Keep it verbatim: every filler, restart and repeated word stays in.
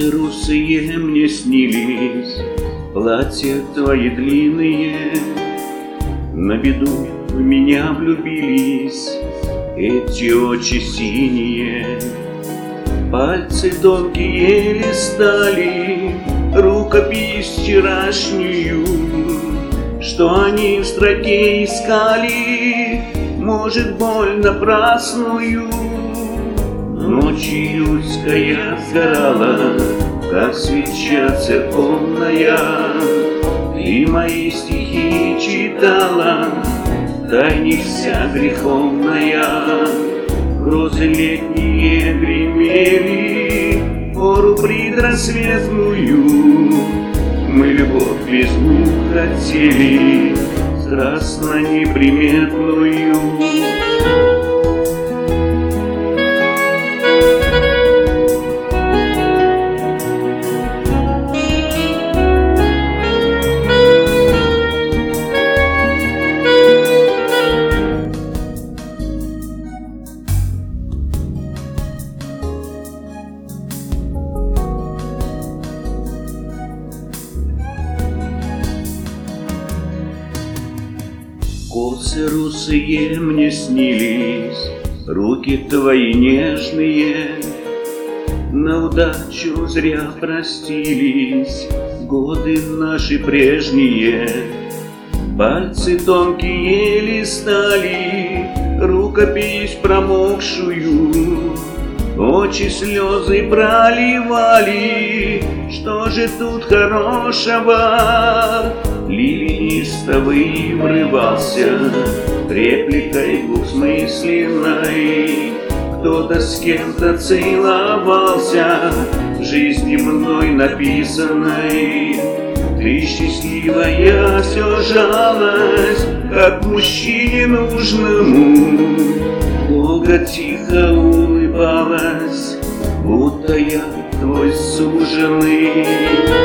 Косы русые мне снились, платья твои длинные. На беду в меня влюбились эти очи синие. Пальцы тонкие листали рукопись вчерашнюю, что они в строке искали, может, боль напрасную. Ночь июльская сгорала, как свеча церковная. Ты мои стихи читала, тайне вся греховная. Грозы летние гремели, пору предрассветную. Мы любовь без двух хотели, страстно неприметную. Косы русые мне снились, руки твои нежные. На удачу зря простились годы наши прежние. Пальцы тонкие листали рукопись промокшую. Очи слезы проливали, что же тут хорошего? Ливнистовый врывался репликой двусмысленной. Кто-то с кем-то целовался в жизни мной написанной. Ты счастливая все жалась, как мужчине нужному. Долго тихо улыбалась, будто я твой суженый.